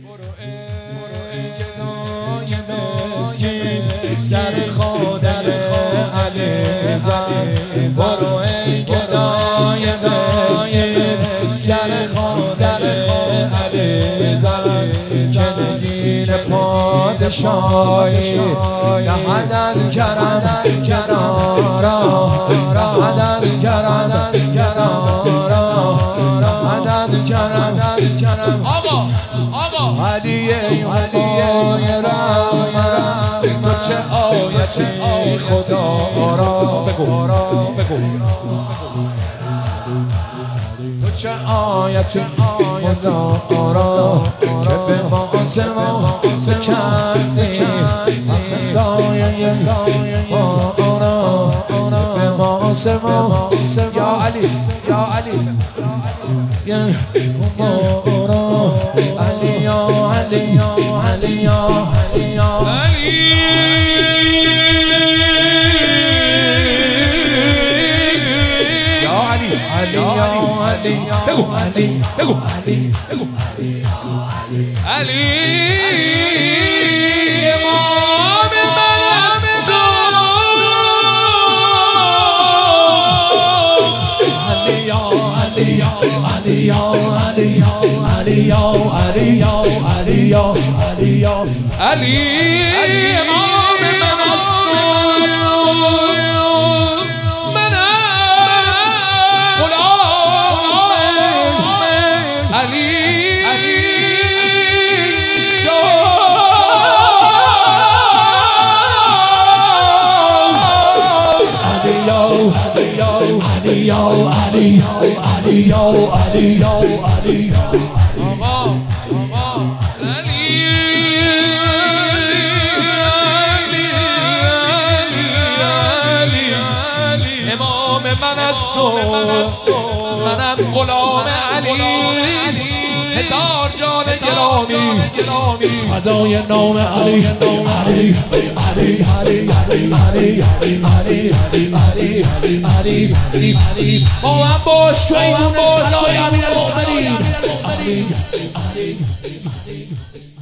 گدای مسکین در خادر علی زن، برو ای گدای مسکین در خادر علی زن، که نگین پادشاهی نهدن کرم کنارا، نهدن کرم کنارا، نهدن کرم آقا علیه علیه رحمت، تو چه آیتی خدا را بگو، تو چه آیتی خدا را که به آسمان کردی، حق سایه آنا به آسمان یا علی یا علی یا مولا علی یا علی یا علی یا علی یا علی یا علی علی یا علی بگو علی بگو علی بگو علی امام من است علی یا علی یا علی یا علی یا علی یا علی یا علی یا علی یا علی امام من است من غلام علی امام من است و منم غلام علی، هزار جان گرامی فدای نام علی علی علی علی علی علی علی علی با من باش تو ایمون طلای امیر المؤمنین علی علی